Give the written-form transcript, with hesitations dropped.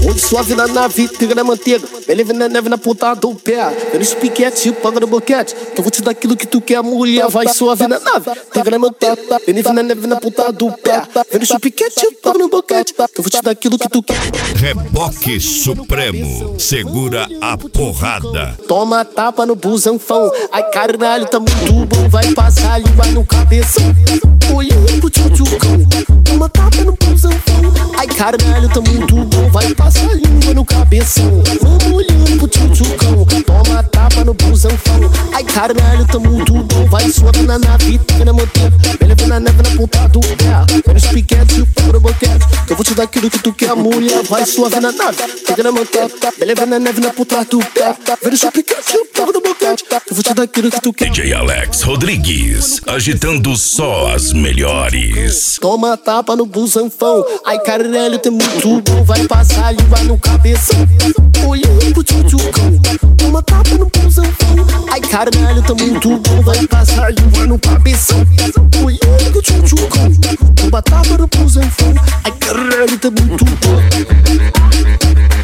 Onde suave na nave, pega na manteiga. Beleza na neve na ponta do pé. Vendo os piquete, paga no boquete. Que eu vou te dar aquilo que tu quer, mulher. Vai suave na nave, pega na manteiga. Beleza na neve na ponta do pé. Vendo os piquete, paga no boquete. Que eu vou te dar aquilo que tu quer. Reboque Supremo, segura a porrada. Toma tapa no busanfão. Ai caralho, tá muito bom. Vai passar a língua no cabeção. Olhando pro tchutchucão. Toma tapa no busanfão. Ai caralho, tá muito bom. Vai passar a língua no cabeção. Vamos olhando pro tchutchucão. Toma tapa no busanfão. Ai caralho, tá muito bom. Vai suave na nave, pega na manteiga. Beleza na neve na ponta do pé. Pega os piquetes e o pau no boquete. Que eu vou te dar aquilo que tu quer, mulher. Vai suave na nave, pega na manteiga. Beleza na neve na ponta do pé. Pega os piquetes e o pau no boquete. Que eu vou te dar aquilo que tu quer. DJ Alex Rodrigues, agitando só as melhores. Toma tapa no busanfão. Ai caralho, tá muito bom. Vai passar a língua no cabeção. Olhando pro tchutchucão. Toma tapa no busanfão. Ai caralho, tá muito bom. Vai passar a língua no cabeção. Olhando pro tchutchucão. Toma tapa no busanfão. Ai caralho, tá muito bom.